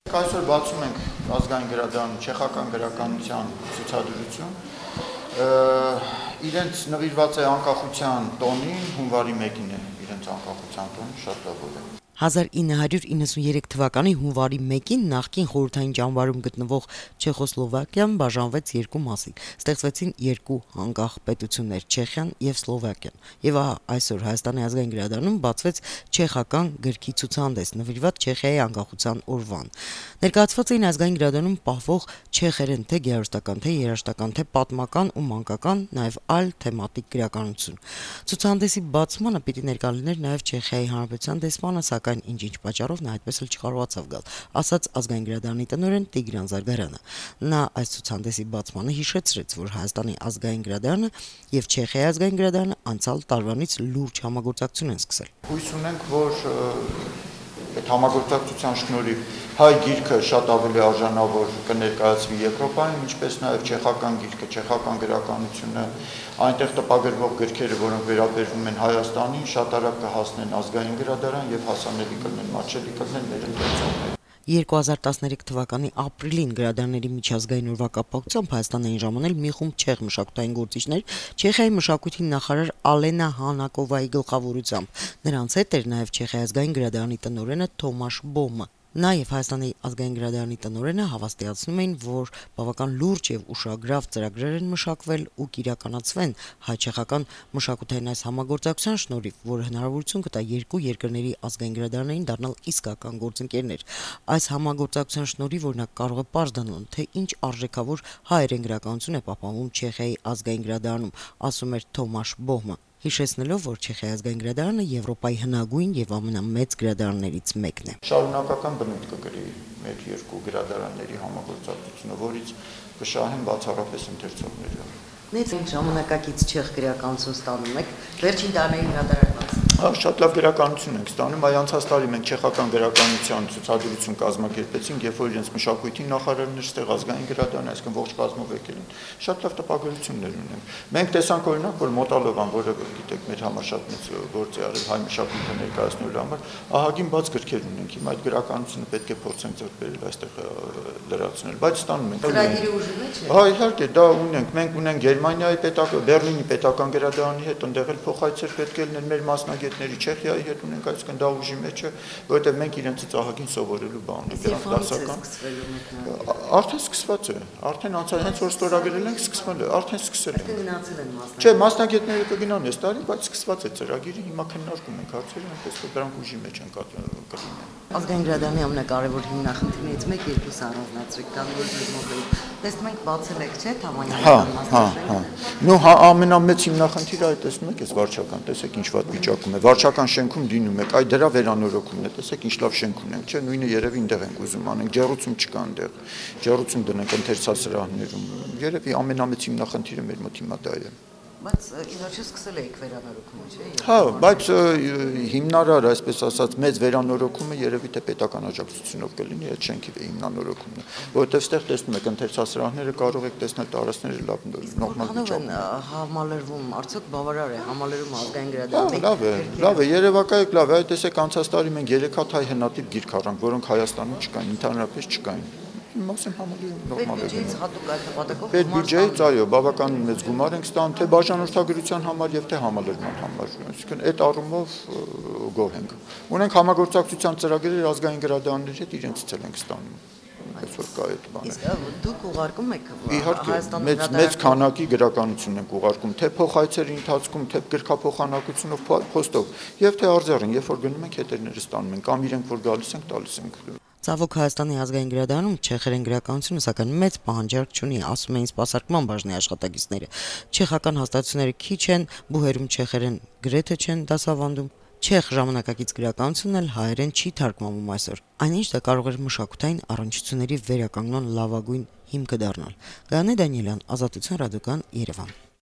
Այսօր բացում ենք ազգային գրադարանի չեխական գրականության ցուցադրություն։ Իրենց նվիրված է անկախության տոնին, հունվարի 1-ին է իրենց անկախության տոնը, շատ լավ է։ 1993 թվականի հունվարի 1-ին նախկին խորհրդային ճամբարում գտնվող Չեխոսլովակիան բաժանվեց երկու մասի, ստեղծվեցին երկու անկախ պետություններ՝ Չեխիան և Սլովակիան, եւ ահա այսօր Հայաստանի ազգային գրադարանում բացվեց չեխական գրքի ցուցահանդես, նվիրված Չեխիայի անկախության օրվան։ Ներկայացված էին ազգային գրադարանում պահվող չեխերեն թե գեղարվեստական, թե երաժշտական, թե պատմական ու մանկական, նաեւ այլ թեմատիկ գրականություն։ Ցուցահանդեսի բացմանը պիտի ներկա լիներ նաեւ Չեխիայի Հանրապետության դեսպանը, սակայն ինչ պատճառով նա այդպես էլ չկարողացավ գալ, ասաց ազգային գրադարանի տնօրեն Տիգրան Զարգարյանը։ Նա այս ցուցահանդեսի բացմանը հիշեցրեց, որ Հայաստանի ազգային գրադարանը եւ Չեխիայի ազգային գրադարանը անցյալ տարվանից լուրջ համագործակցություն են սկսել։ Հույս ունենք, որ այդ համագործակցության շնորհիվ հայ գիրքը շատ ավելի արժանավոր կներկայացվի Եվրոպայում, ինչպես նաև չեխական գիրքը, չեխական գրականությունը, այնտեղ տպագրվող գրքերը, որոնք վերաբերվում են Հայաստանին, շատ արագ կհասնեն ազգային գրադարան եւ հասանելի կլինեն, մատչելի կլինեն մեր ընկերություններին։ 2013 թվականի ապրիլին գրադարանների միջազգային օրվա կապակցությամբ Հայաստան էին ժամանել մի խումբ չեխ մշակութային գործիչներ Չեխիայի մշակույթի նախարար Ալենա Հանակովայի գլխավորությամբ։ Նրանց հետ էր նաև Չեխիայի ազգային գրադարանի տնօրենը Թոմաշ Բոհմը։ Նաև Հայաստանի ազգային գրադարանի տնօրենը հավաստիացնում էին, որ բավական լուրջ եւ ուշագրավ ծրագրեր են մշակվել ու կիրականացվեն հայ-չեխական մշակութային այս համագործակցության շնորհիվ, որը հնարավորություն կտա երկու երկրների ազգային գրադարաններին դառնալ իսկական գործընկերներ։ Այս համագործակցության շնորհիվ օրինակ կարող է պարզ դառնալ, թե ինչ արժեքավոր հայերեն գրականություն է պահպանվում Չեխիայի ազգային գրադարանում, ասում էր Թոմաշ Բոհմը, հիշեցնելով, որ Չեխիայի ազգային գրադարանը Եվրոպայի հնագույն եւ ամենամեծ գրադարաններից մեկն է։ Շարունակական բնույթ կգրի մեր երկու գրադարանների համագործակցությունը, որից կշահեն բացառապես ընթերցողները։ Մեծ ժամանակակից չեխ գրականություն ստանում եք, վերջին տարիներին հրատարակված։ Շատ լավ գրականություն ենք ստանում, այ անցած տարի մենք չեխական գրականության ցուցադրություն կազմակերպեցինք, երբ որ իրենց մշակույթի նախարարն էր, ստեղ ազգային գրադարանը, այսինքն ողջ կազմով եկել են։ Շատ լավ տպագրություններ ունենք։ Մենք տեսանք օրինակ, որ Մոտալովան, որը գիտեք մեր համար շատ մեծ գործ է արել հայ մշակույթը ներկայացնելու համար, ահագին բաց գրքեր ունենք։ Հիմա այդ գրականությունը պետք է փորձենք ձեռք բերել այստեղ լրացնել, բայց ստանում ենք։ Ծրագիրի ուժի մեջ է։ Հա, իհարկե, դա ունենք։ Մենք ունենք Գերմանիայի պետական, Բեռլինի պետական գրադարանի հետ, ընդեղ էլ փոխայցեր պետք է լինեն մեր մասնագետների, Չեխիայի հետ ունենք, այսինքն դա ուժի մեջ է, որովհետև մենք իրենցից ահագին սովորելու բան ունենք, դրանք դասական։ Արդեն սկսված է, արդեն անցած հենց որ ստորագրել ենք, սկսվել է, արդեն սկսել ենք։ Գնացել են մասնագետները։ Չէ, մասնագետները կգնան այս տարի, բայց սկսված է ծրագիրը, հիմա քննարկում ենք հարցերը, այնպես որ դրանք ուժի մեջ են կլինեն։ Ազգային գրադարանի ամենակարևոր հիմնախնդիրներից մեկը երկուս առանձնացրեք, կան որ դժվարներ։ Տեսնում ենք բացել եք, չէ՞, Թամանյանի մասնաշենքը։ Նո, ամենամեծ հիմնախնդիրը այդ տեսնում եք, էս վարչական, տեսեք ինչ վատ վիճակում է։ Վարչական շենքում լինում եք, այ դրա վերանորոգումն է, տեսեք ինչ լավ շենք ունենք, չէ՞, նույնը երևի այնտեղ ենք ուզում անենք, ջեռուցում չկա այնտեղ։ Ջեռուցում դնենք ընթերցասրահներում։ Երևի ամենամեծ հիմնախնդիրը մեր մոտ հիմա դա է։ Բայց իհարկե սկսել եք վերանորոգումը, չէ՞։ Հա, բայց հիմնարար, այսպես ասած, մեծ վերանորոգումը երևի թե պետական աջակցությունով կլինի այդ շենքի հիմնանորոգումը, որովհետև ստեղ տեսնում եք ընթերցասրահները կարող եք տեսնել տարածքները լավ նորմալ վիճակում։ Համալրվում, արդյոք բավարար է համալրում ազգային գրադարանի։ Լավ է, երևակայեք լավ է, այ տեսեք անցած տարի մենք 3 հատ հայ հնատիպ գիրք առանք, որոնք Հայաստանում չկային, ընդհանրապես չկային։ Մասն համալիրում նորմալ է։ Բյուջեից հատուկ այդ նպատակով Պետբյուջեից այո, բավականին մեծ գումար ենք ստանում թե բաժանորդագրության համար եւ թե համալրման համար։ Այսինքն այդ առումով գոհ ենք։ Ունենք համագործակցության ծրագրեր ազգային գրադարանների հետ, իրենցից էլ ենք ստանում։ Այսօր կա այդ բանը։ Իսկ դուք ուղարկում եք Հայաստանի մեծ քանակի գրականություն ենք ուղարկում, թե փոխայցերի ընթացքում, թե գրքափոխանակությունով, փոստով, եւ թե արձեռին, երբ որ գնում ենք հետերները ստանում ենք, կամ իրենք որ գալիս ենք, տալիս ենք։ Ցավոք Հայաստանի ազգային գրադարանում չեխերեն գրականությունը սակայն մեծ պահանջարկ չունի, ասում էին սպասարկման բաժնի աշխատակիցները։ Չեխական հաստատությունները քիչ են, բուհերում չեխերեն գրեթե չեն դասավանդում։ Չեխ ժամանակակից գրականությունն էլ հայերեն չի թարգմանվում այսօր։ Այնինչ դա կարող էր մշակութային առնչությունների վերականգնման լավագույն հիմքը դառնալ։ Գաներ Դանիելյան, Ազատության ռադիոկան, Երևան։